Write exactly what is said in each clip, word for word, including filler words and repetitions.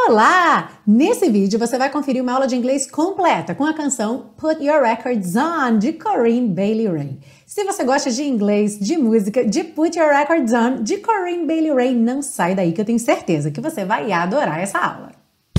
Olá! Nesse vídeo você vai conferir uma aula de inglês completa com a canção Put Your Records On, de Corinne Bailey Rae. Se você gosta de inglês, de música, de Put Your Records On, de Corinne Bailey Rae, não sai daí que eu tenho certeza que você vai adorar essa aula.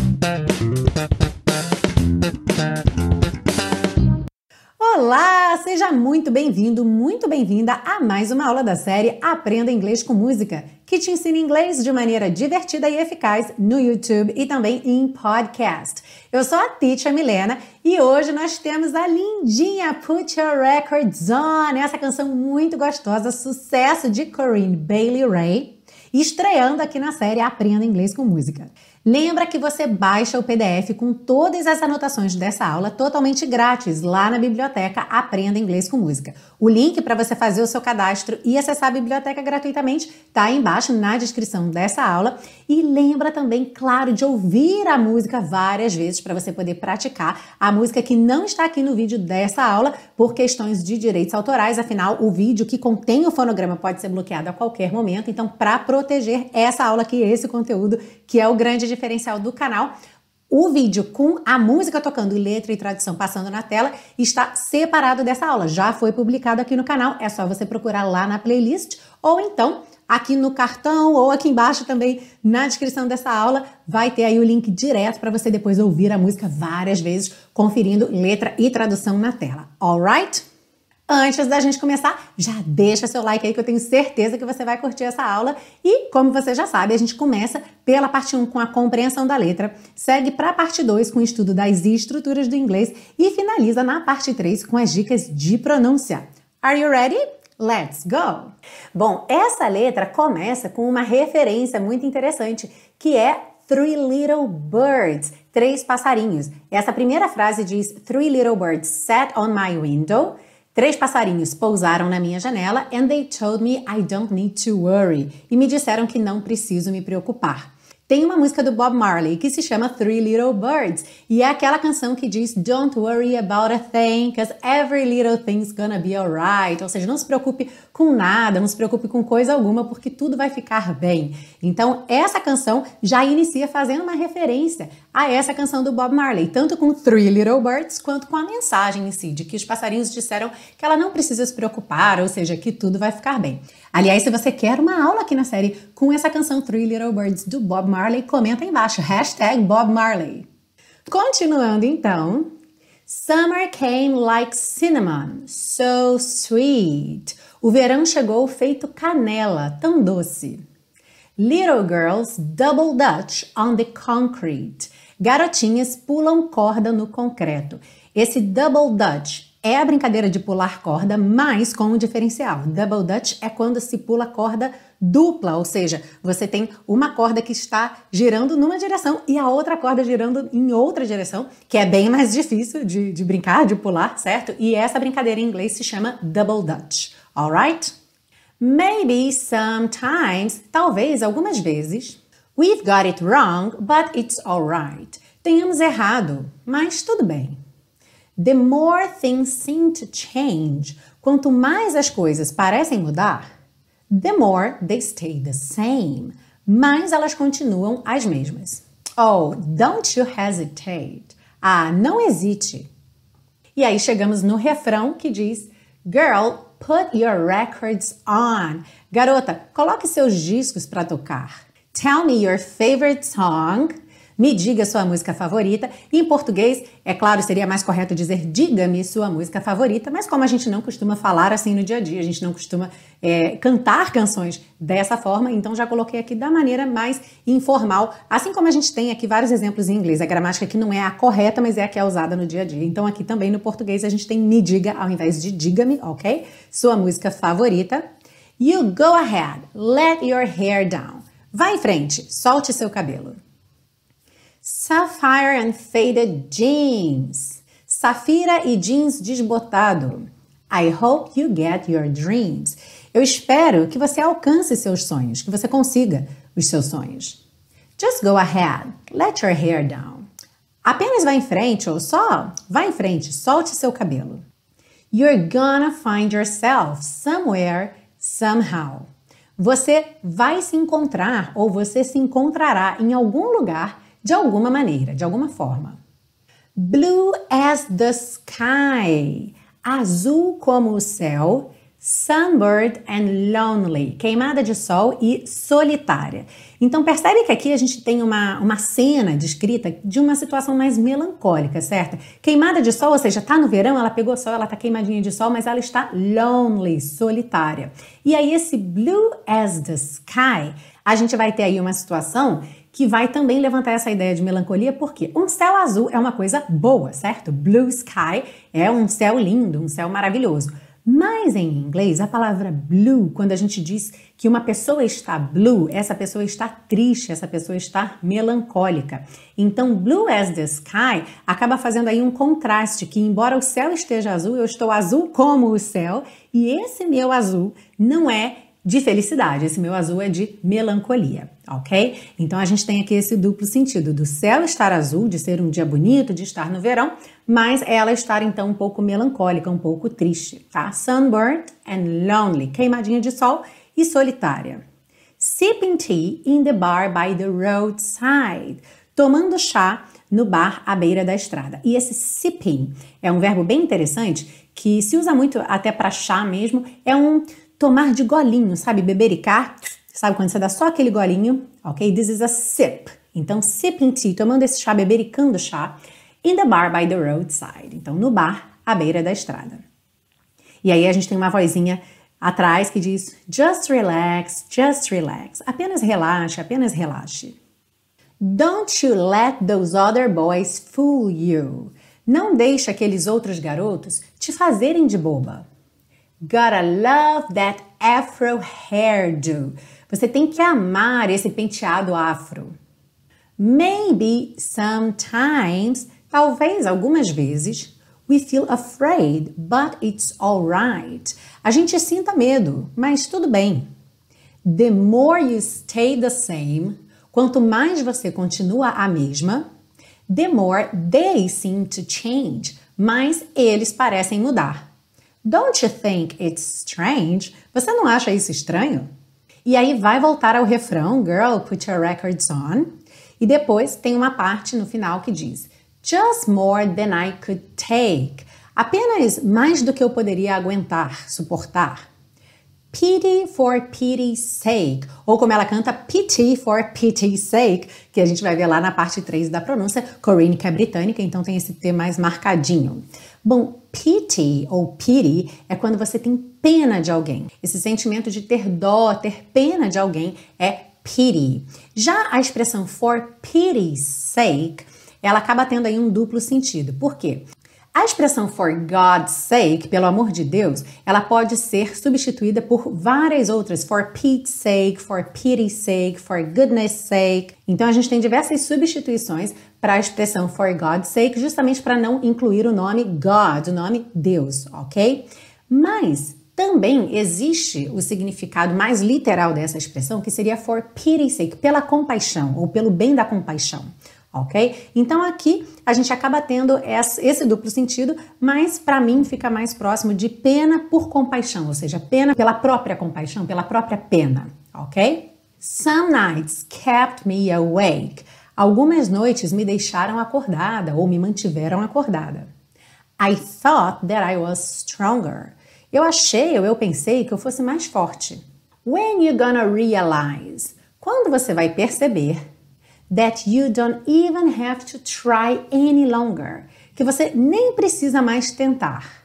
Olá! Seja muito bem-vindo, muito bem-vinda a mais uma aula da série Aprenda Inglês com Música, que te ensina inglês de maneira divertida e eficaz no YouTube e também em podcast. Eu sou a Teacher Milena e hoje nós temos a lindinha Put Your Records On, essa canção muito gostosa, sucesso de Corinne Bailey Rae, estreando aqui na série Aprenda Inglês com Música. Lembra que você baixa o P D F com todas as anotações dessa aula totalmente grátis lá na biblioteca Aprenda Inglês com Música. O link para você fazer o seu cadastro e acessar a biblioteca gratuitamente está aí embaixo na descrição dessa aula. E lembra também, claro, de ouvir a música várias vezes para você poder praticar a música que não está aqui no vídeo dessa aula por questões de direitos autorais. Afinal, o vídeo que contém o fonograma pode ser bloqueado a qualquer momento. Então, para proteger essa aula aqui, esse conteúdo, que é o grande diferencial do canal, o vídeo com a música tocando e letra e tradução passando na tela está separado dessa aula. Já foi publicado aqui no canal, é só você procurar lá na playlist ou então aqui no cartão ou aqui embaixo também na descrição dessa aula vai ter aí o link direto para você depois ouvir a música várias vezes, conferindo letra e tradução na tela. Alright? Antes da gente começar, já deixa seu like aí que eu tenho certeza que você vai curtir essa aula. E, como você já sabe, a gente começa pela parte um com a compreensão da letra, segue para a parte dois com o estudo das estruturas do inglês e finaliza na parte três com as dicas de pronúncia. Are you ready? Let's go! Bom, essa letra começa com uma referência muito interessante, que é Three Little Birds, três passarinhos. Essa primeira frase diz Three little birds sat on my window. Três passarinhos pousaram na minha janela and they told me I don't need to worry. E me disseram que não preciso me preocupar. Tem uma música do Bob Marley que se chama Three Little Birds e é aquela canção que diz Don't worry about a thing, cause every little thing's gonna be alright. Ou seja, não se preocupe com nada, não se preocupe com coisa alguma porque tudo vai ficar bem. Então, essa canção já inicia fazendo uma referência a essa canção do Bob Marley, tanto com Three Little Birds quanto com a mensagem em si, de que os passarinhos disseram que ela não precisa se preocupar, ou seja, que tudo vai ficar bem. Aliás, se você quer uma aula aqui na série com essa canção Three Little Birds do Bob Marley, comenta aí embaixo, hashtag Bob Marley. Continuando então, Summer came like cinnamon, so sweet. O verão chegou feito canela, tão doce. Little girls double dutch on the concrete. Garotinhas pulam corda no concreto. Esse double dutch é a brincadeira de pular corda, mas com um diferencial. Double dutch é quando se pula corda dupla, ou seja, você tem uma corda que está girando numa direção e a outra corda girando em outra direção, que é bem mais difícil de, de brincar, de pular, certo? E essa brincadeira em inglês se chama double dutch, alright? Maybe sometimes, talvez algumas vezes, we've got it wrong, but it's alright. Tenhamos errado, mas tudo bem. The more things seem to change, quanto mais as coisas parecem mudar, the more they stay the same, mais elas continuam as mesmas. Oh, don't you hesitate. Ah, não hesite. E aí chegamos no refrão que diz Girl, put your records on. Garota, coloque seus discos para tocar. Tell me your favorite song. Me diga sua música favorita. Em português, é claro, seria mais correto dizer diga-me sua música favorita, mas como a gente não costuma falar assim no dia a dia, a gente não costuma é, cantar canções dessa forma, então já coloquei aqui da maneira mais informal, assim como a gente tem aqui vários exemplos em inglês. A gramática aqui não é a correta, mas é a que é usada no dia a dia. Então aqui também no português a gente tem me diga ao invés de diga-me, ok? Sua música favorita. You go ahead, let your hair down. Vá em frente, solte seu cabelo. Sapphire and faded jeans. Safira e jeans desbotado. I hope you get your dreams. Eu espero que você alcance seus sonhos, que você consiga os seus sonhos. Just go ahead, let your hair down. Apenas vá em frente ou só vá em frente, solte seu cabelo. You're gonna find yourself somewhere, somehow. Você vai se encontrar ou você se encontrará em algum lugar de alguma maneira, de alguma forma. Blue as the sky, azul como o céu, sunburned and lonely, queimada de sol e solitária. Então percebe que aqui a gente tem uma, uma cena descrita de uma situação mais melancólica, certo? Queimada de sol, ou seja, tá no verão, ela pegou sol, ela tá queimadinha de sol, mas ela está lonely, solitária. E aí esse blue as the sky, a gente vai ter aí uma situação que vai também levantar essa ideia de melancolia, porque um céu azul é uma coisa boa, certo? Blue sky é um céu lindo, um céu maravilhoso. Mas em inglês, a palavra blue, quando a gente diz que uma pessoa está blue, essa pessoa está triste, essa pessoa está melancólica. Então, blue as the sky acaba fazendo aí um contraste, que embora o céu esteja azul, eu estou azul como o céu, e esse meu azul não é de felicidade, esse meu azul é de melancolia, ok? Então a gente tem aqui esse duplo sentido do céu estar azul, de ser um dia bonito, de estar no verão, mas ela estar então um pouco melancólica, um pouco triste, tá? Sunburned and lonely, queimadinha de sol e solitária. Sipping tea in the bar by the roadside, tomando chá no bar à beira da estrada. E esse sipping é um verbo bem interessante, que se usa muito até para chá mesmo, é um tomar de golinho, sabe? Bebericar, sabe? Quando você dá só aquele golinho, ok? This is a sip. Então, sipping tea, tomando esse chá, bebericando chá, in the bar by the roadside. Então, no bar, à beira da estrada. E aí a gente tem uma vozinha atrás que diz, just relax, just relax. Apenas relaxe, apenas relaxe. Don't you let those other boys fool you. Não deixe aqueles outros garotos te fazerem de boba. Gotta love that afro hairdo. Você tem que amar esse penteado afro. Maybe sometimes, talvez algumas vezes, we feel afraid, but it's alright. A gente sinta medo, mas tudo bem. The more you stay the same, quanto mais você continua a mesma, the more they seem to change, mais eles parecem mudar. Don't you think it's strange? Você não acha isso estranho? E aí vai voltar ao refrão, Girl, put your records on. E depois tem uma parte no final que diz, Just more than I could take. Apenas mais do que eu poderia aguentar, suportar. Pity for pity's sake. Ou como ela canta, Pity for pity's sake, que a gente vai ver lá na parte três da pronúncia. Corinne, que é britânica, então tem esse T mais marcadinho. Bom, pity ou pity é quando você tem pena de alguém. Esse sentimento de ter dó, ter pena de alguém é pity. Já a expressão for pity's sake, ela acaba tendo aí um duplo sentido. Por quê? A expressão for God's sake, pelo amor de Deus, ela pode ser substituída por várias outras, for Pete's sake, for pity's sake, for goodness sake. Então a gente tem diversas substituições para a expressão for God's sake, justamente para não incluir o nome God, o nome Deus, ok? Mas também existe o significado mais literal dessa expressão, que seria for pity's sake, pela compaixão, ou pelo bem da compaixão. Ok? Então aqui a gente acaba tendo esse duplo sentido, mas para mim fica mais próximo de pena por compaixão, ou seja, pena pela própria compaixão, pela própria pena, ok? Some nights kept me awake. Algumas noites me deixaram acordada ou me mantiveram acordada. I thought that I was stronger. Eu achei ou eu pensei que eu fosse mais forte. When you gonna realize? Quando você vai perceber that you don't even have to try any longer. Que você nem precisa mais tentar.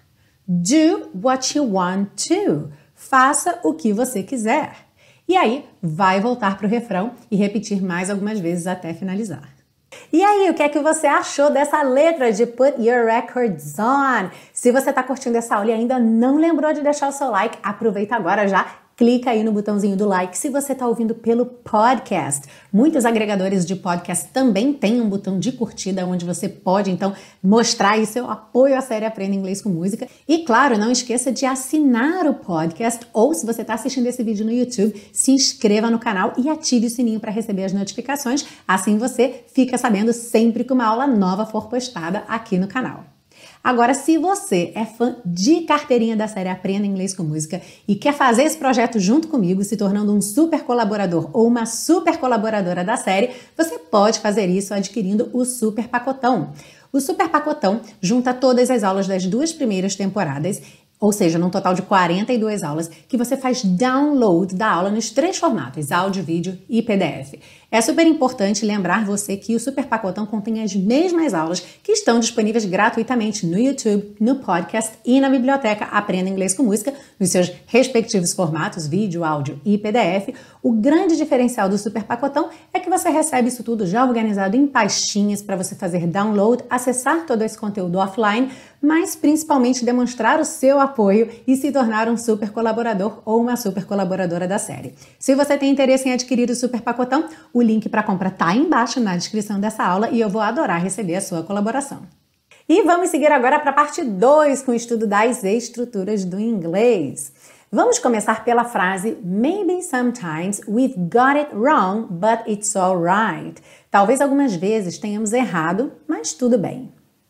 Do what you want to. Faça o que você quiser. E aí, vai voltar para o refrão e repetir mais algumas vezes até finalizar. E aí, o que é que você achou dessa letra de Put Your Records On? Se você está curtindo essa aula e ainda não lembrou de deixar o seu like, aproveita agora já. Clica aí no botãozinho do like se você está ouvindo pelo podcast. Muitos agregadores de podcast também têm um botão de curtida onde você pode, então, mostrar aí seu apoio à série Aprenda Inglês com Música. E, claro, não esqueça de assinar o podcast ou, se você está assistindo esse vídeo no YouTube, se inscreva no canal e ative o sininho para receber as notificações. Assim você fica sabendo sempre que uma aula nova for postada aqui no canal. Agora, se você é fã de carteirinha da série Aprenda Inglês com Música e quer fazer esse projeto junto comigo, se tornando um super colaborador ou uma super colaboradora da série, você pode fazer isso adquirindo o Super Pacotão. O Super Pacotão junta todas as aulas das duas primeiras temporadas, ou seja, num total de quarenta e duas aulas, que você faz download da aula nos três formatos, áudio, vídeo e P D F. É super importante lembrar você que o Super Pacotão contém as mesmas aulas que estão disponíveis gratuitamente no YouTube, no podcast e na biblioteca Aprenda Inglês com Música, nos seus respectivos formatos, vídeo, áudio e P D F. O grande diferencial do Super Pacotão é que você recebe isso tudo já organizado em pastinhas para você fazer download, acessar todo esse conteúdo offline, mas principalmente demonstrar o seu apoio e se tornar um super colaborador ou uma super colaboradora da série. Se você tem interesse em adquirir o Super Pacotão, o link para compra tá aí embaixo na descrição dessa aula e eu vou adorar receber a sua colaboração. E vamos seguir agora para a parte dois com o estudo das estruturas do inglês. Vamos começar pela frase Maybe sometimes we've got it wrong, but it's alright. Talvez algumas vezes tenhamos errado, mas tudo bem.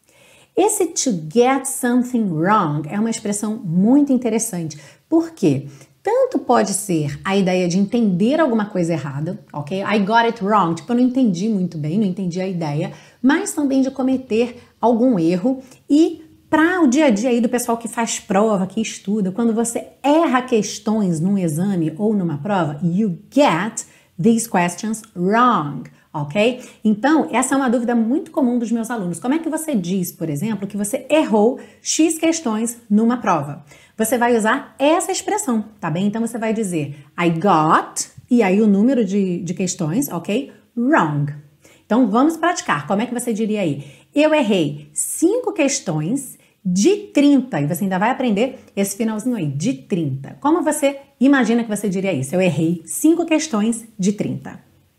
Esse to get something wrong é uma expressão muito interessante, porque tanto pode ser a ideia de entender alguma coisa errada, ok? I got it wrong, tipo, eu não entendi muito bem, não entendi a ideia, mas também de cometer algum erro e para o dia a dia aí do pessoal que faz prova, que estuda, quando você erra questões num exame ou numa prova, you get these questions wrong. Ok? Então, essa é uma dúvida muito comum dos meus alunos. Como é que você diz, por exemplo, que você errou X questões numa prova? Você vai usar essa expressão, tá bem? Então, você vai dizer I got, e aí o número de, de questões, ok? Wrong. Então, vamos praticar. Como é que você diria aí? Eu errei cinco questões de trinta, e você ainda vai aprender esse finalzinho aí, de trinta. Como você imagina que você diria isso? Eu errei cinco questões de trinta.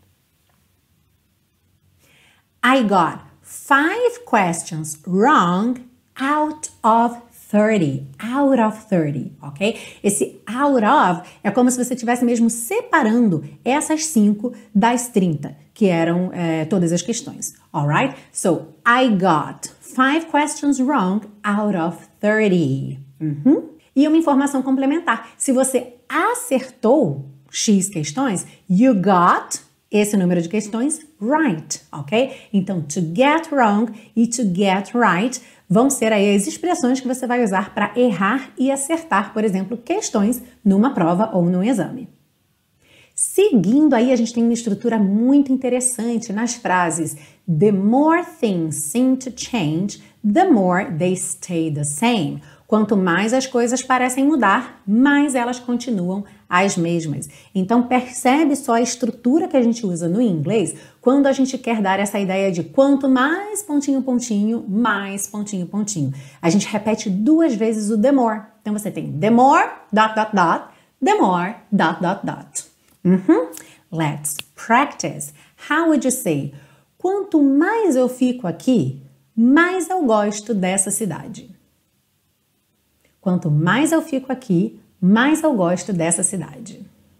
I got five questions wrong out of thirty. Out of thirty, ok? Esse out of é como se você estivesse mesmo separando essas cinco das trinta, que eram é, todas as questões. Alright? So, I got five questions wrong out of thirty. Uhum. E uma informação complementar. Se você acertou X questões, you got esse número de questões right, ok? Então, to get wrong e to get right vão ser aí as expressões que você vai usar para errar e acertar, por exemplo, questões numa prova ou num exame. Seguindo aí, a gente tem uma estrutura muito interessante nas frases The more things seem to change, the more they stay the same. Quanto mais as coisas parecem mudar, mais elas continuam as mesmas. Então, percebe só a estrutura que a gente usa no inglês quando a gente quer dar essa ideia de quanto mais pontinho, pontinho, mais pontinho, pontinho. A gente repete duas vezes o the more. Então, você tem the more, dot, dot, dot, the more, dot, dot, dot. Uhum. Let's practice. How would you say? Quanto mais eu fico aqui, mais eu gosto dessa cidade. Quanto mais eu fico aqui, mais eu gosto dessa cidade.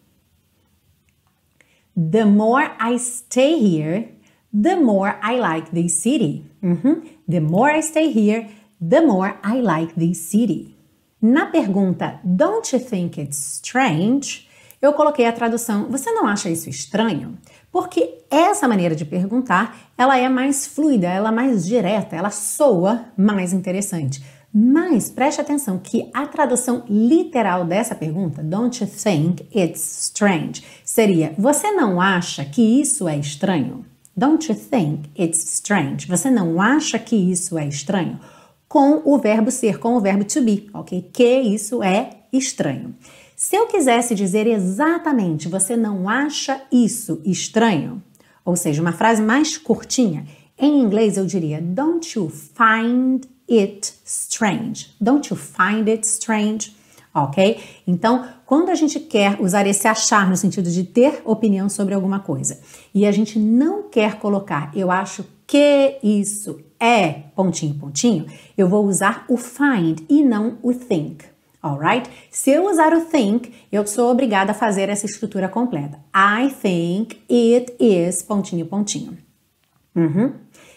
The more I stay here, the more I like this city. Uhum. The more I stay here, the more I like this city. Na pergunta Don't you think it's strange? Eu coloquei a tradução Você não acha isso estranho? Porque essa maneira de perguntar, ela é mais fluida, ela é mais direta, ela soa mais interessante. Mas preste atenção que a tradução literal dessa pergunta, Don't you think it's strange? Seria, você não acha que isso é estranho? Don't you think it's strange? Você não acha que isso é estranho? Com o verbo ser, com o verbo to be, ok? Que isso é estranho. Se eu quisesse dizer exatamente, você não acha isso estranho? Ou seja, uma frase mais curtinha, em inglês eu diria, Don't you find it strange? Don't you find it strange? Ok? Então, quando a gente quer usar esse achar no sentido de ter opinião sobre alguma coisa e a gente não quer colocar eu acho que isso é pontinho, pontinho, eu vou usar o find e não o think. Alright? Se eu usar o think, eu sou obrigada a fazer essa estrutura completa. I think it is pontinho, pontinho. Uhum.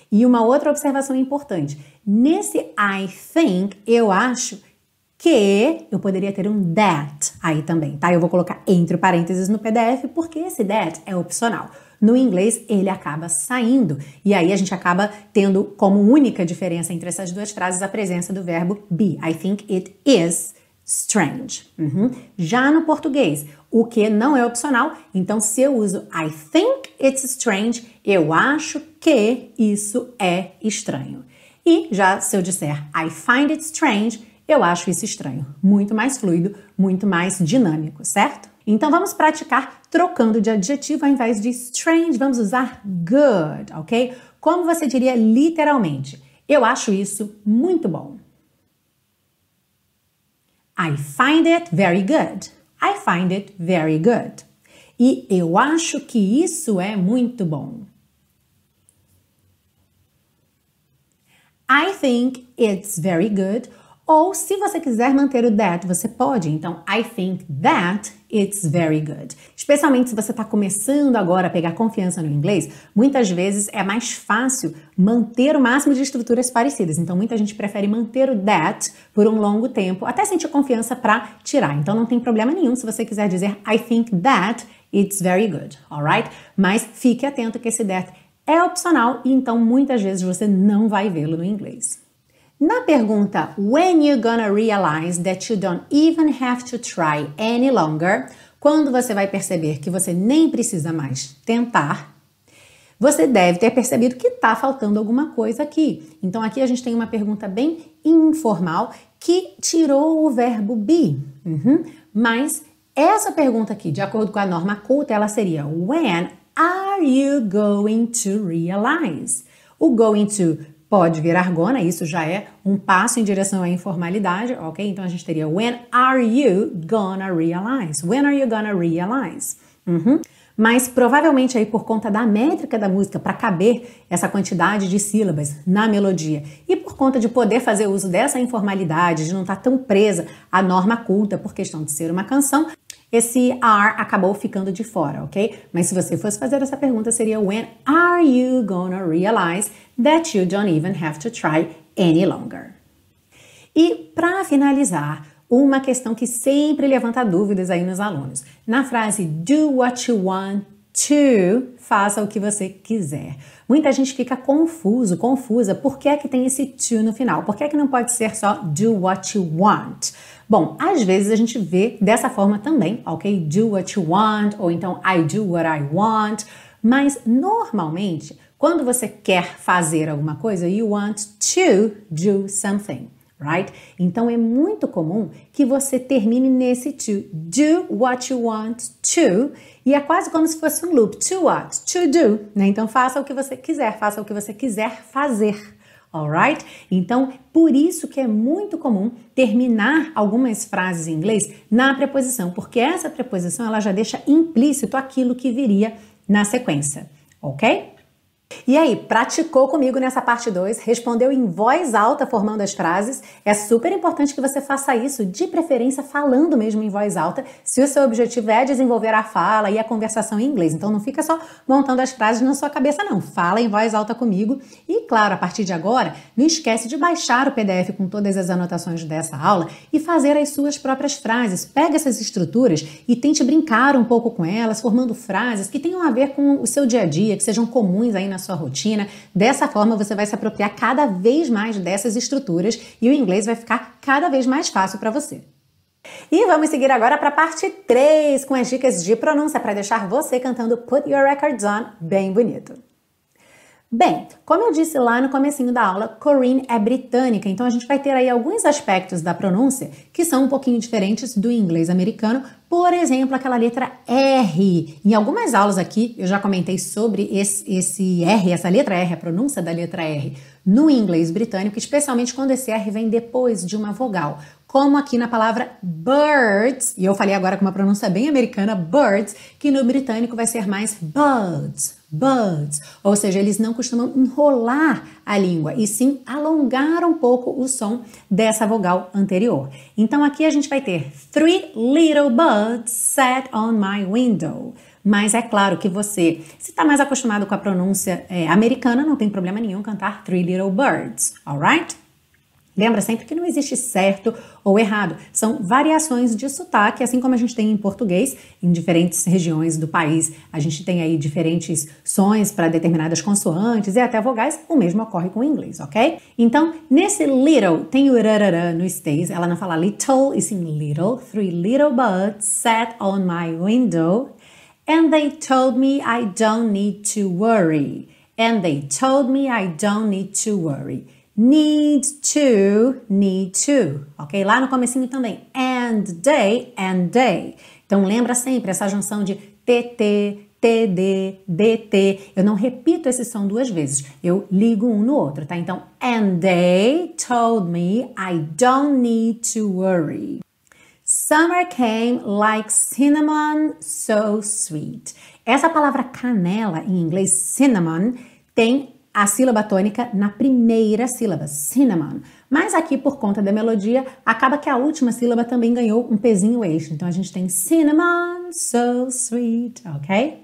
E uma outra observação importante. Nesse I think, eu acho que eu poderia ter um that aí também, tá? Eu vou colocar entre parênteses no P D F porque esse that é opcional. No inglês, ele acaba saindo. E aí a gente acaba tendo como única diferença entre essas duas frases a presença do verbo be. I think it is strange. Uhum. Já no português, o que não é opcional, então se eu uso I think it's strange, eu acho que isso é estranho. E já se eu disser I find it strange, eu acho isso estranho. Muito mais fluido, muito mais dinâmico, certo? Então vamos praticar trocando de adjetivo ao invés de strange, vamos usar good, ok? Como você diria literalmente? Eu acho isso muito bom. I find it very good. I find it very good. E eu acho que isso é muito bom. I think it's very good. Ou se você quiser manter o that, você pode. Então, I think that it's very good. Especialmente se você está começando agora a pegar confiança no inglês, muitas vezes é mais fácil manter o máximo de estruturas parecidas. Então, muita gente prefere manter o that por um longo tempo, até sentir confiança para tirar. Então, não tem problema nenhum se você quiser dizer I think that it's very good, alright? Mas fique atento que esse that é opcional e então muitas vezes você não vai vê-lo no inglês. Na pergunta When you gonna realize that you don't even have to try any longer, quando você vai perceber que você nem precisa mais tentar, você deve ter percebido que está faltando alguma coisa aqui. Então aqui a gente tem uma pergunta bem informal que tirou o verbo be. Uhum. Mas essa pergunta aqui, de acordo com a norma culta, ela seria When are you going to realize? O going to pode virar gonna, isso já é um passo em direção à informalidade, ok? Então a gente teria When are you gonna realize? When are you gonna realize? Uhum. Mas provavelmente aí por conta da métrica da música, para caber essa quantidade de sílabas na melodia e por conta de poder fazer uso dessa informalidade, de não estar tão presa à norma culta por questão de ser uma canção, esse are acabou ficando de fora, ok? Mas se você fosse fazer essa pergunta, seria When are you gonna realize that you don't even have to try any longer? E para finalizar, uma questão que sempre levanta dúvidas aí nos alunos. Na frase do what you want to, faça o que você quiser. Muita gente fica confuso, confusa, por que é que tem esse to no final? Por que é que não pode ser só do what you want? Bom, às vezes a gente vê dessa forma também, ok? Do what you want, ou então I do what I want, mas normalmente, quando você quer fazer alguma coisa, you want to do something, right? Então é muito comum que você termine nesse to, do what you want to, e é quase como se fosse um loop, to what? To do, né? Então faça o que você quiser, faça o que você quiser fazer. Alright? Então, por isso que é muito comum terminar algumas frases em inglês na preposição, porque essa preposição ela já deixa implícito aquilo que viria na sequência, ok? E aí, praticou comigo nessa parte dois? Respondeu em voz alta formando as frases? É super importante que você faça isso, de preferência falando mesmo em voz alta, se o seu objetivo é desenvolver a fala e a conversação em inglês. Então não fica só montando as frases na sua cabeça não, fala em voz alta comigo. E claro, a partir de agora, não esquece de baixar o P D F com todas as anotações dessa aula e fazer as suas próprias frases. Pega essas estruturas e tente brincar um pouco com elas, formando frases que tenham a ver com o seu dia a dia, que sejam comuns aí na sua rotina. Dessa forma você vai se apropriar cada vez mais dessas estruturas e o inglês vai ficar cada vez mais fácil para você. E vamos seguir agora para a parte três com as dicas de pronúncia para deixar você cantando Put Your Records On bem bonito. Bem, como eu disse lá no comecinho da aula, Corinne é britânica, então a gente vai ter aí alguns aspectos da pronúncia que são um pouquinho diferentes do inglês americano. Por exemplo, aquela letra R. Em algumas aulas aqui, eu já comentei sobre esse, esse R, essa letra R, a pronúncia da letra R no inglês britânico, especialmente quando esse R vem depois de uma vogal. Como aqui na palavra birds, e eu falei agora com uma pronúncia bem americana, birds, que no britânico vai ser mais buds, buds. Ou seja, eles não costumam enrolar a língua, e sim alongar um pouco o som dessa vogal anterior. Então aqui a gente vai ter Three little buds sat on my window. Mas é claro que você, se está mais acostumado com a pronúncia é, americana, não tem problema nenhum cantar Three Little Birds, alright? Lembra sempre que não existe certo ou errado, são variações de sotaque, assim como a gente tem em português, em diferentes regiões do país, a gente tem aí diferentes sons para determinadas consoantes e até vogais, o mesmo ocorre com o inglês, ok? Então, nesse little, tem o rarará no stays, ela não fala little, e sim little, three little birds sat on my window, and they told me I don't need to worry, and they told me I don't need to worry. Need to, need to, ok? Lá no comecinho também, and they, and they. Então lembra sempre essa junção de tt, td, dt. Eu não repito esse som duas vezes, eu ligo um no outro, tá? Então, and they told me I don't need to worry. Summer came like cinnamon, so sweet. Essa palavra canela, em inglês, cinnamon, tem a sílaba tônica na primeira sílaba, cinnamon. Mas aqui, por conta da melodia, acaba que a última sílaba também ganhou um pezinho extra. Então, a gente tem cinnamon, so sweet, ok?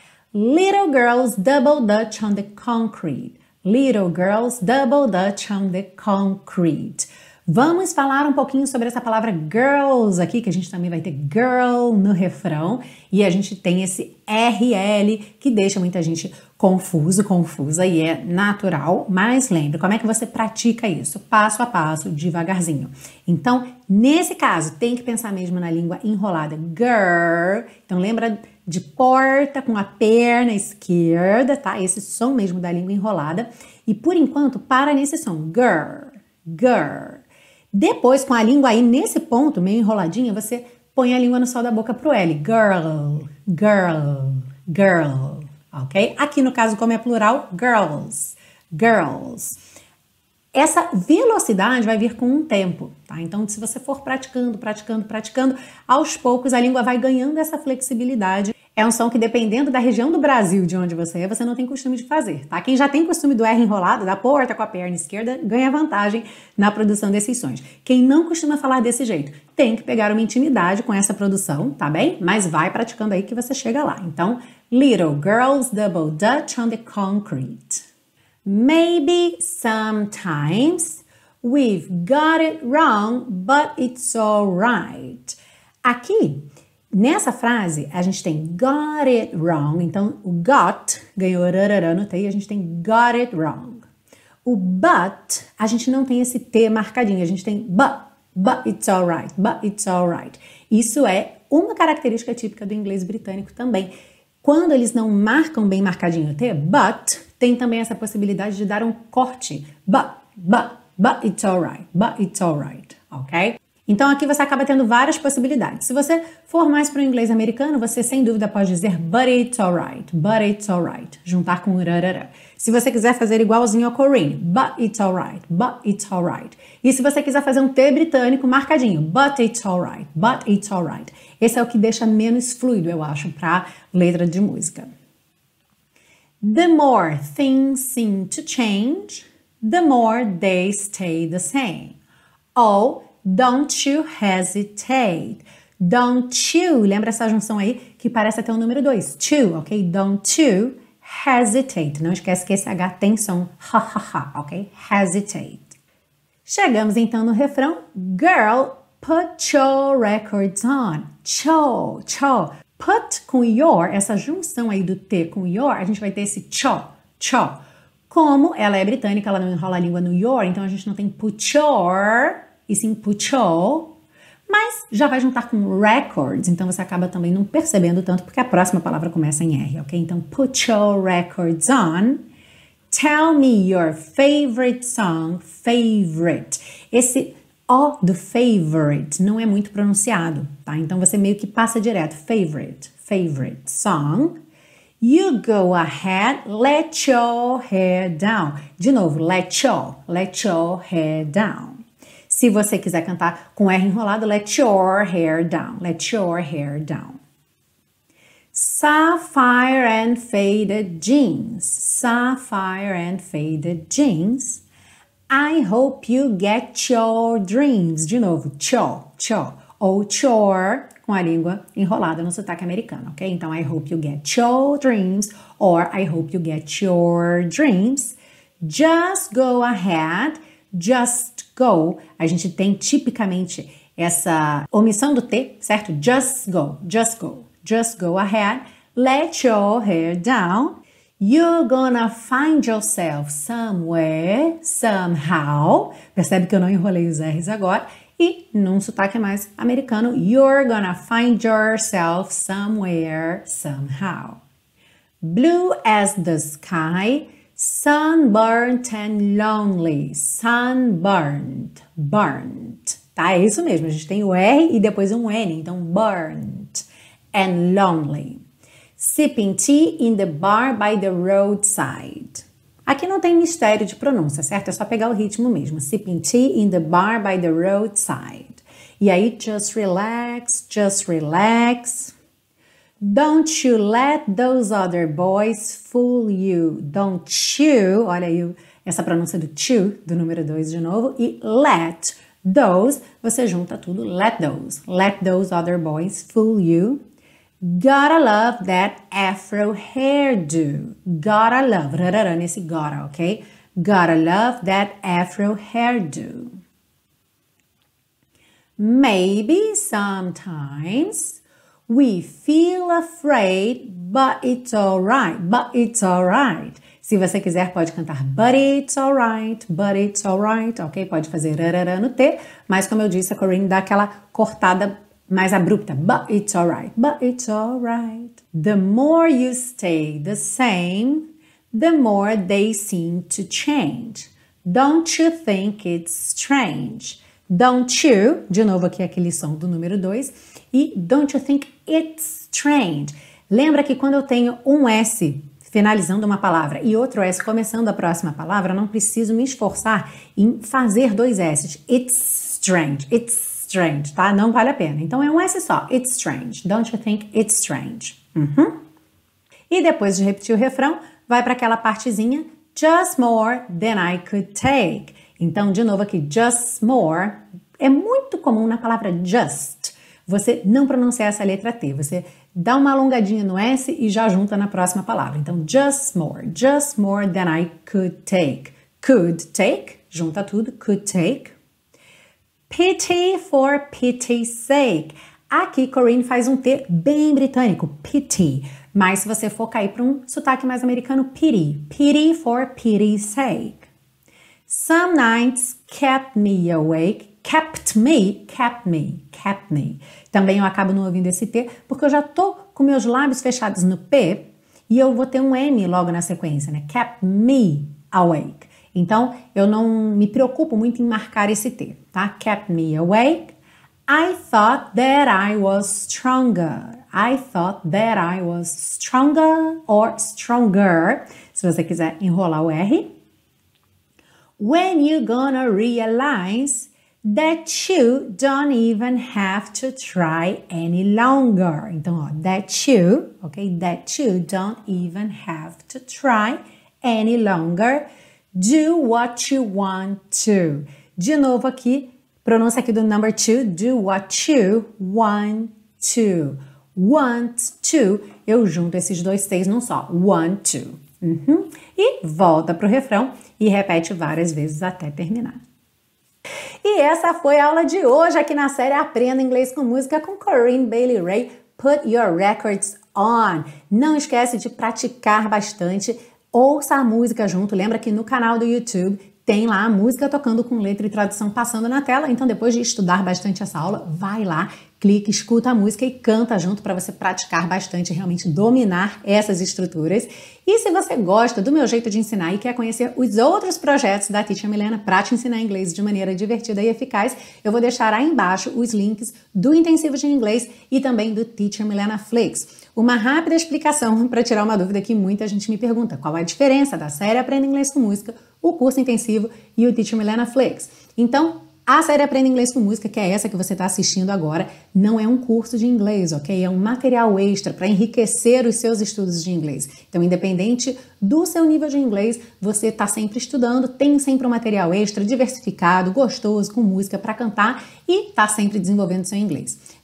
Little girls double dutch on the concrete. Little girls double dutch on the concrete. Vamos falar um pouquinho sobre essa palavra girls aqui, que a gente também vai ter girl no refrão, e a gente tem esse R L que deixa muita gente confuso, confusa, e é natural, mas lembre, como é que você pratica isso? Passo a passo, devagarzinho. Então, nesse caso, tem que pensar mesmo na língua enrolada, girl, então lembra de porta com a perna esquerda, tá? Esse som mesmo da língua enrolada, e por enquanto, para nesse som, girl, girl. Depois, com a língua aí nesse ponto, meio enroladinha, você põe a língua no sol da boca pro L. Girl, girl, girl, ok? Aqui no caso, como é plural, girls, girls. Essa velocidade vai vir com um tempo, tá? Então, se você for praticando, praticando, praticando, aos poucos a língua vai ganhando essa flexibilidade. É um som que, dependendo da região do Brasil de onde você é, você não tem costume de fazer, tá? Quem já tem costume do R enrolado, da porta com a perna esquerda, ganha vantagem na produção desses sons. Quem não costuma falar desse jeito, tem que pegar uma intimidade com essa produção, tá bem? Mas vai praticando aí que você chega lá. Então, little girls double dutch on the concrete. Maybe sometimes we've got it wrong, but it's alright. Aqui, nessa frase, a gente tem got it wrong, então o got ganhou rarará no T e a gente tem got it wrong. O but, a gente não tem esse T marcadinho, a gente tem but, but it's alright, but it's alright. Isso é uma característica típica do inglês britânico também. Quando eles não marcam bem marcadinho o T, but, tem também essa possibilidade de dar um corte. But, but, but it's alright, but it's alright, ok? Então aqui você acaba tendo várias possibilidades. Se você for mais para o inglês americano, você sem dúvida pode dizer but it's alright, but it's alright, juntar com rarará. Se você quiser fazer igualzinho ao Corinne, but it's alright, but it's alright. E se você quiser fazer um T britânico marcadinho, but it's alright, but it's alright. Esse é o que deixa menos fluido, eu acho, para letra de música. The more things seem to change, the more they stay the same. Ou don't you hesitate. Don't you, lembra essa junção aí que parece até o número dois, to, ok? Don't you hesitate. Não esquece que esse H tem som ha ha ha, ok? Hesitate. Chegamos então no refrão. Girl, put your records on. Cho, cho. Put com your, essa junção aí do T com your, a gente vai ter esse cho, cho. Como ela é britânica, ela não enrola a língua no your, então a gente não tem put your, e sim put your. Mas já vai juntar com records, então você acaba também não percebendo tanto, porque a próxima palavra começa em R, ok? Então, put your records on. Tell me your favorite song, favorite. Esse O do favorite não é muito pronunciado, tá? Então você meio que passa direto. Favorite, favorite song. You go ahead, let your hair down. De novo, let your, let your hair down. Se você quiser cantar com R enrolado, let your hair down, let your hair down. Sapphire and faded jeans, sapphire and faded jeans. I hope you get your dreams. De novo, cho, cho. Ou chore com a língua enrolada no sotaque americano, ok? Então, I hope you get your dreams or I hope you get your dreams. Just go ahead, just go. A gente tem tipicamente essa omissão do T, certo? Just go, just go, just go ahead. Let your hair down. You're gonna find yourself somewhere, somehow. Percebe que eu não enrolei os R's agora. E num sotaque mais americano, you're gonna find yourself somewhere, somehow. Blue as the sky, sunburnt and lonely. Sunburned, burned. Tá, é isso mesmo. A gente tem o R e depois um N. Então, burnt and lonely. Sipping tea in the bar by the roadside. Aqui não tem mistério de pronúncia, certo? É só pegar o ritmo mesmo. Sipping tea in the bar by the roadside. E aí, just relax, just relax. Don't you let those other boys fool you. Don't you, olha aí essa pronúncia do to, do número dois de novo. E let those, você junta tudo, let those. Let those other boys fool you. Gotta love that afro hairdo. Gotta love, rarará nesse gotta, ok? Gotta love that afro hairdo. Maybe sometimes we feel afraid, but it's alright, but it's alright. Se você quiser, pode cantar but it's alright, but it's alright, ok? Pode fazer rarará no T, mas como eu disse, a Corinne dá aquela cortada mais abrupta, but it's alright, but it's alright. The more you stay the same, the more they seem to change. Don't you think it's strange? Don't you, de novo aqui aquele som do número dois, e don't you think it's strange? Lembra que quando eu tenho um S finalizando uma palavra e outro S começando a próxima palavra, eu não preciso me esforçar em fazer dois S's. It's strange, it's strange, tá? Não vale a pena. Então é um S só. It's strange. Don't you think it's strange? Uhum. E depois de repetir o refrão, vai para aquela partezinha just more than I could take. Então, de novo aqui, just more. É muito comum na palavra just você não pronunciar essa letra T. Você dá uma alongadinha no S e já junta na próxima palavra. Então, just more. Just more than I could take. Could take. Junta tudo. Could take. Pity for pity's sake. Aqui, Corinne faz um T bem britânico, pity. Mas se você for cair para um sotaque mais americano, pity. Pity for pity's sake. Some nights kept me awake. Kept me, kept me, kept me. Também eu acabo não ouvindo esse T, porque eu já tô com meus lábios fechados no P e eu vou ter um M logo na sequência, né? Kept me awake. Então, eu não me preocupo muito em marcar esse T, tá? Kept me awake. I thought that I was stronger. I thought that I was stronger or stronger. Se você quiser enrolar o R. When you gonna realize that you don't even have to try any longer. Então, ó, that you, ok? That you don't even have to try any longer. Do what you want to. De novo aqui, pronúncia aqui do number two. Do what you want to. Want to. Eu junto esses dois T's num só. Want to. Uhum. E volta pro refrão e repete várias vezes até terminar. E essa foi a aula de hoje aqui na série Aprenda Inglês com Música com Corinne Bailey Rae. Put your records on. Não esquece de praticar bastante. Ouça a música junto. Lembra que no canal do YouTube tem lá a música tocando com letra e tradução passando na tela. Então, depois de estudar bastante essa aula, vai lá, clica, escuta a música e canta junto para você praticar bastante, realmente dominar essas estruturas. E se você gosta do meu jeito de ensinar e quer conhecer os outros projetos da Teacher Milena para te ensinar inglês de maneira divertida e eficaz, eu vou deixar aí embaixo os links do Intensivo de Inglês e também do Teacher Milena Flix. Uma rápida explicação para tirar uma dúvida que muita gente me pergunta. Qual é a diferença da série Aprenda Inglês com Música, o curso intensivo e o Teacher Milena Flix? Então, a série Aprenda Inglês com Música, que é essa que você está assistindo agora, não é um curso de inglês, ok? É um material extra para enriquecer os seus estudos de inglês. Então, independente do seu nível de inglês, você está sempre estudando, tem sempre um material extra, diversificado, gostoso, com música para cantar e está sempre desenvolvendo seu inglês.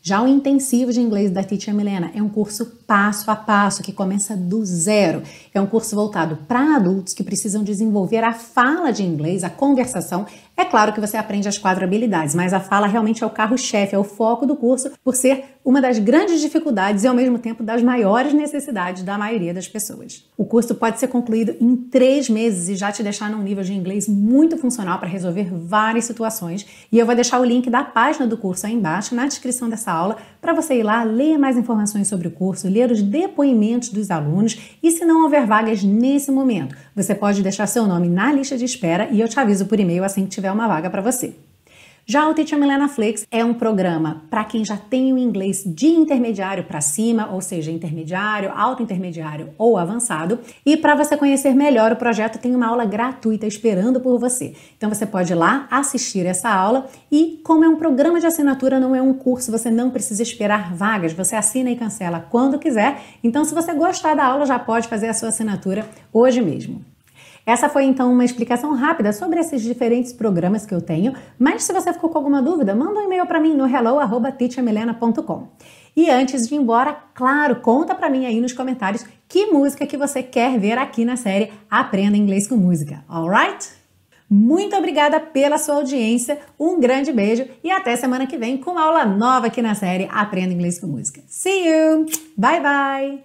Já o intensivo de inglês da Teacher Milena é um curso passo a passo que começa do zero. É um curso voltado para adultos que precisam desenvolver a fala de inglês, a conversação. É claro que você aprende as quatro habilidades, mas a fala realmente é o carro-chefe, é o foco do curso, por ser uma das grandes dificuldades e ao mesmo tempo das maiores necessidades da maioria das pessoas. O curso pode ser concluído em três meses e já te deixar num nível de inglês muito funcional para resolver várias situações. E eu vou deixar o link da página do curso aí embaixo, na descrição dessa aula, para você ir lá, ler mais informações sobre o curso, ler os depoimentos dos alunos e se não houver vagas nesse momento, você pode deixar seu nome na lista de espera e eu te aviso por e-mail assim que tiver uma vaga para você. Já o Teacher Milena Flix é um programa para quem já tem o inglês de intermediário para cima, ou seja, intermediário, alto intermediário ou avançado. E para você conhecer melhor o projeto, tem uma aula gratuita esperando por você. Então você pode ir lá assistir essa aula e, como é um programa de assinatura, não é um curso, você não precisa esperar vagas, você assina e cancela quando quiser. Então, se você gostar da aula, já pode fazer a sua assinatura hoje mesmo. Essa foi então uma explicação rápida sobre esses diferentes programas que eu tenho, mas se você ficou com alguma dúvida, manda um e-mail para mim no hello arroba teacher milena ponto com. E antes de ir embora, claro, conta para mim aí nos comentários que música que você quer ver aqui na série Aprenda Inglês com Música, alright? Muito obrigada pela sua audiência, um grande beijo e até semana que vem com uma aula nova aqui na série Aprenda Inglês com Música. See you! Bye bye!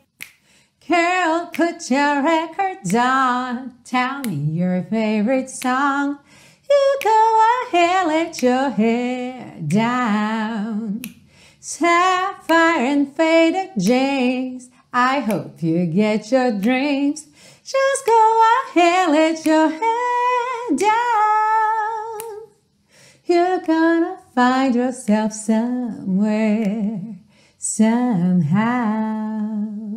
Girl, put your records on. Tell me your favorite song. You go ahead, let your hair down. Sapphire and faded jeans. I hope you get your dreams. Just go ahead, let your hair down. You're gonna find yourself somewhere, somehow.